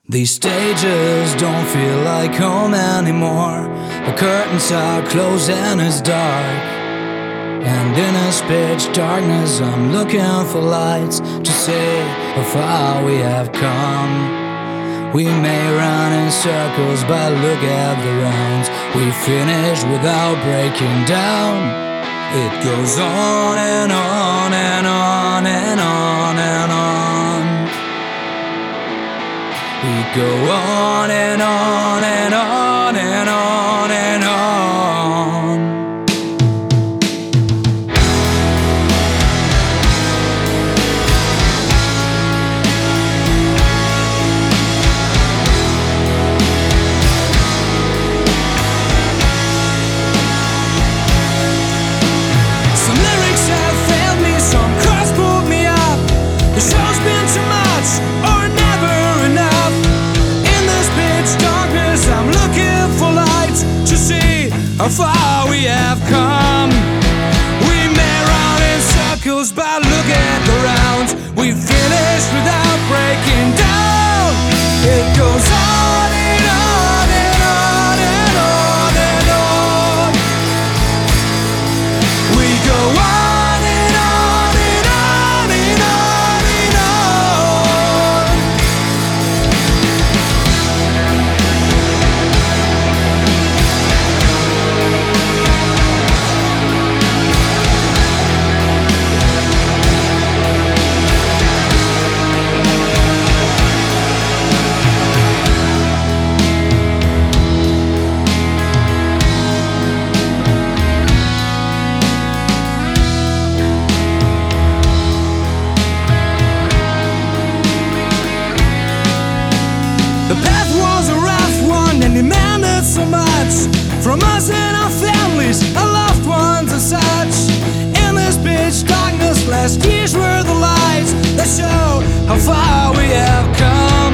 These stages don't feel like home anymore. The curtains are closed and it's dark, and in this pitch darkness I'm looking for lights to see how far we have come. We may run in circles, but look at the rounds we finish without breaking down. It goes on and on and on and on and on. We go on and on and on and on and on. Some lyrics have failed me, some crowds pulled me up. The show's been too much or never enough. In this pitch darkness I'm looking for lights to see how far we have come. We may run in circles, but look at the rounds we finished without breaking down. It goes on and on and on and on and on. We go on and on and on and on and on. The path was a rough one and demanded so much from us and our families, our loved ones and such. In this pitch darkness, last years were the lights that show how far we have come.